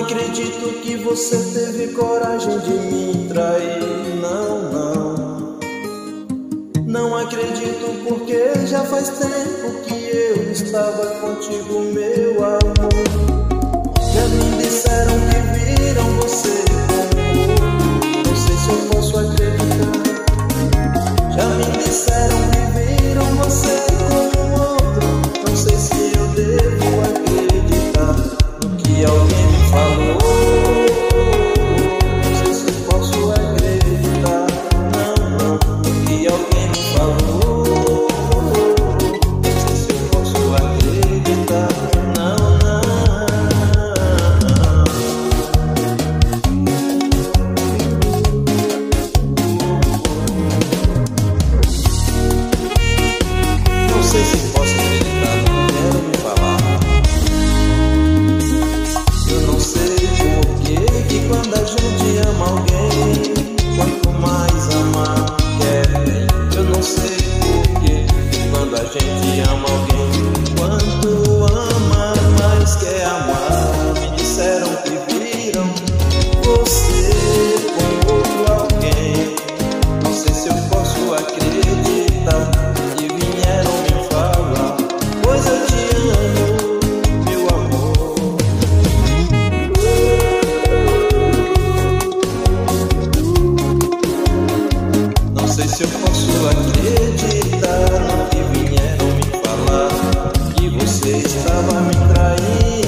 acredito que você teve coragem de me trair. Não, não. Não acredito porque já faz tempo que eu estava contigo, meu amor. Já me disseram que viram você com outro. Não sei se eu posso acreditar. Já me disseram que viram você com outro. Não sei se eu devo acreditar no que alguém me falou. Não sei se eu posso acreditar. Não, não, no que alguém me falou. Não sei se eu posso acreditar. Não, não sei se posso acreditar no que quero me falar. Eu não sei por que quando a gente ama alguém, quanto mais amar quer. Eu não sei por que quando a gente ama alguém, quanto ama mais quer amar. Me disseram que viram você com outro alguém. Não sei se eu posso acreditar que vieram me falar, pois eu te amo, meu amor. Não sei se eu posso acreditar no que vieram me falar, que você estava me traindo.